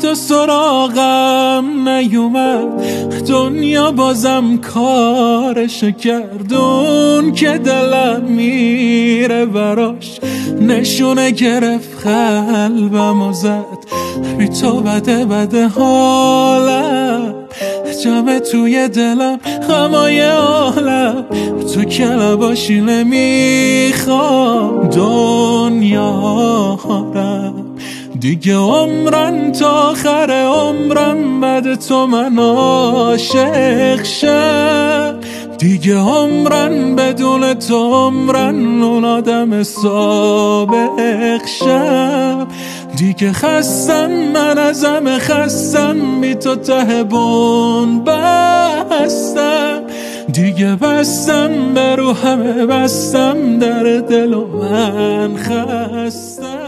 رفت و سراغم نیومد، دنیا بازم کارش کردون که دلم میره براش، نشونه گرفت قلبم و زد، بی تو بده حالم، جمع توی دلم غمای عالم، تو که نباشی نمیخوام دنیا رم، دیگه عمرن تا آخر عمرم بعد تو من عاشق شم، دیگه عمرن بدون تو عمرن اون آدم سابق شم، دیگه خستم من از همه خستم، بی تو ته بون بستم، دیگه بستم به رو همه بستم، در دل و من خستم.